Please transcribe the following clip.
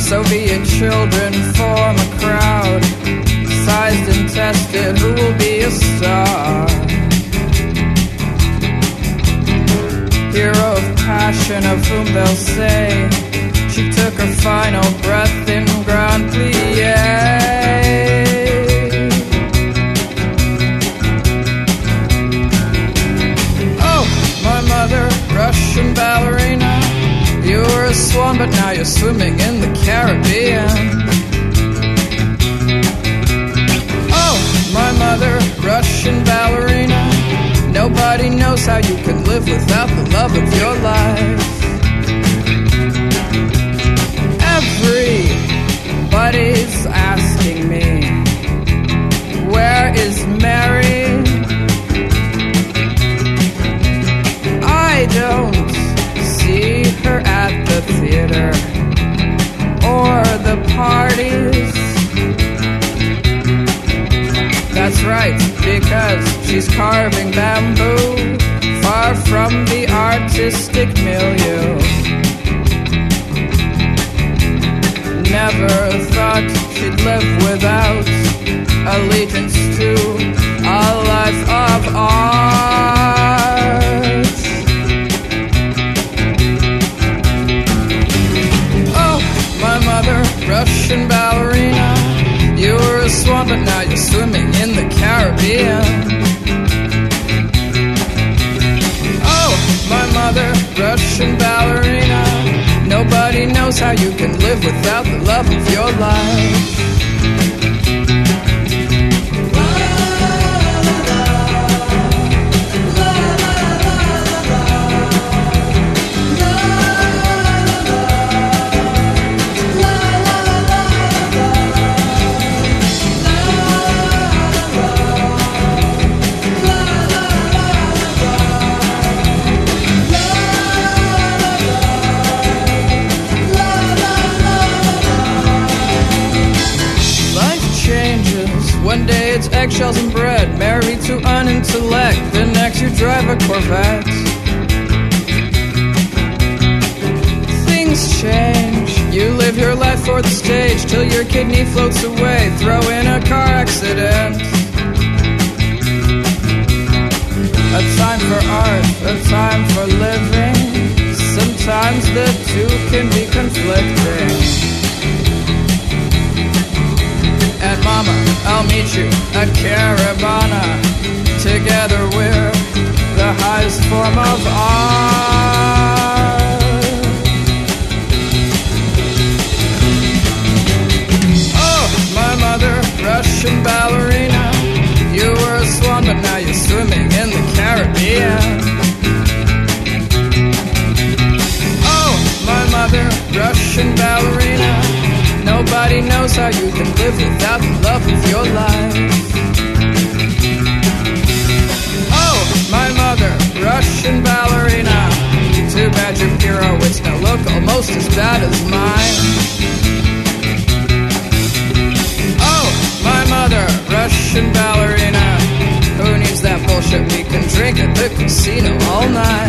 Soviet children form a crowd, sized and tested, who will be a star? Hero of passion, of whom they'll say she took her final breath in Grand Plie. Oh, my mother, Russian ballerina, you were a swan, but now you're swimming in the Caribbean. Oh, my mother, Russian ballerina, nobody knows how you can live without the love of your life. Everybody's asking me, where is Mary? I don't see her at the theater or the parties. That's right, because she's carving bamboo far from the artistic milieu. Never thought she'd live without allegiance to a life of art. Oh, my mother, Russian ballerina, you were a swan, but now you're swimming in the Caribbean. Oh, my mother, Russian ballerina, nobody knows how you can live without the love of your life. One day it's eggshells and bread, married to an intellect. The next you drive a Corvette. Things change. You live your life for the stage till your kidney floats away. Throw in a car accident. A time for art, a time for living. Sometimes the two can be conflicting. And mama, I'll meet you at Caravana. Together we're the highest form of art. Oh, my mother, Russian ballerina, you were a swan, but now you're swimming in the Caribbean. Oh, my mother, Russian ballerina, nobody knows how you can live without the love of your life. Oh, my mother, Russian ballerina, too bad your pirouettes now look almost as bad as mine. Oh, my mother, Russian ballerina, who needs that bullshit? We can drink at the casino all night.